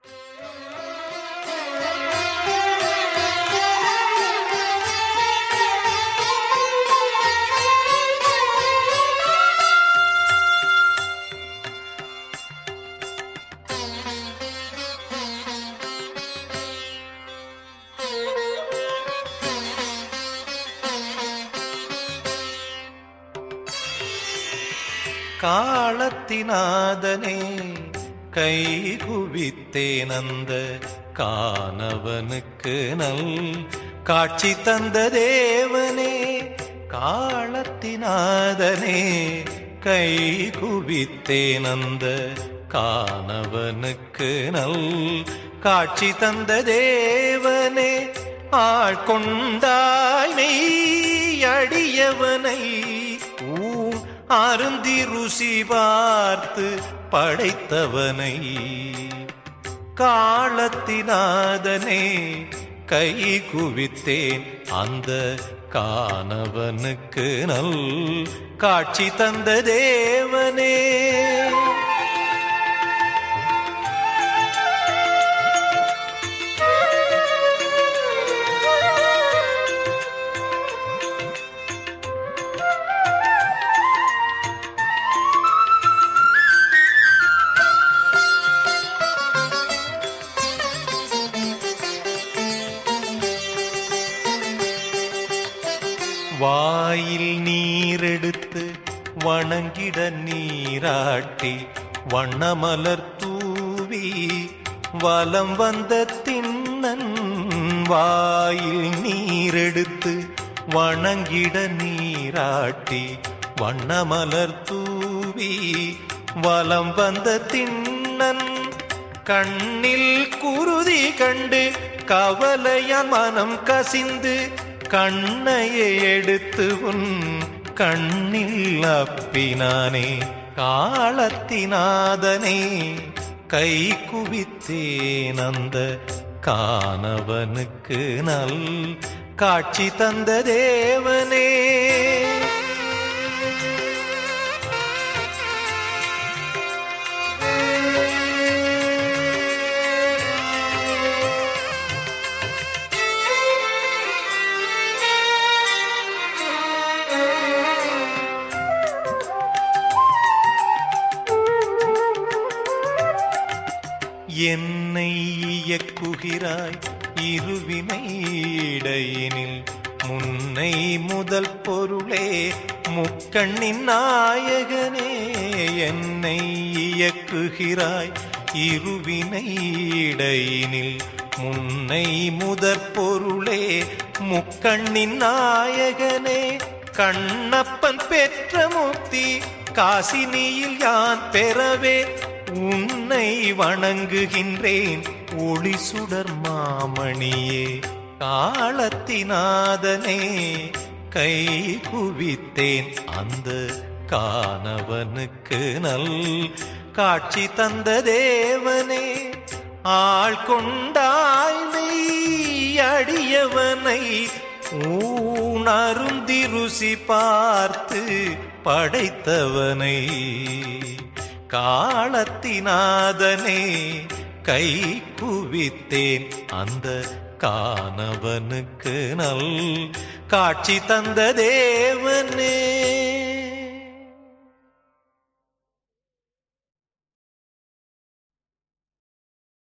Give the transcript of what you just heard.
காலத்தினாதனே கை குவித்தேன் அந்த காணவனுக்கு நல் காட்சி தந்த தேவனே. காலத்தினாதனே கை குவித்தேன் அந்த காணவனுக்கு நல் காட்சி தந்த தேவனே. ஆள்கொண்டாய் மெய் அடியவனை அருந்தி ருசி பார்த்து படைத்தவனை. காலத்தினாதனே கை குவித்தேன் அந்த காணவனுக்கு நல் காட்சி தந்த தேவனே. வாயில் நீரெடுத்து வணங்கிட நீராட்டி வண்ணமலர் தூவி வலம் வந்த திண்ணன். வாயில் நீரெடுத்து வணங்கிட நீராட்டி வண்ணமலர் தூவி வலம் வந்த திண்ணன். கண்ணில் குருதி கண்டு கவலையான் மனம் கசிந்து கண்ணையை எடுத்து உன் கண்ணில் அப்பினானே. காலத்தினாதனே கை குவித்தேன் அந்த காணவனுக்கு நல் காட்சி தந்த தேவனே. என்னை இயக்குகிறாய் இருவினை இடையினில் முன்னை முதல் பொருளே முக்கண்ணின் நாயகனே. என்னை இயக்குகிறாய் இருவினை இடையினில் முன்னை முதற் பொருளே முக்கண்ணின் நாயகனே. கண்ணப்பன் பெற்ற முக்தி காசினியில் யான் பெறவே உன்னை வணங்குகின்றேன் ஒளி சுடர் மாமணியே. காலத்தினாதனே கை குவித்தேன் அந்த காணவனுக்கு நல் காட்சி தந்த தேவனே. ஆள்கொண்டாய் மெய் அடியவனை ஊனருந்தி ருசி பார்த்து படைத்தவனை. காலத்தினாதனே கை குவித்தேன் அந்த காணவனுக்கு நல் காட்சி தந்த தேவனே.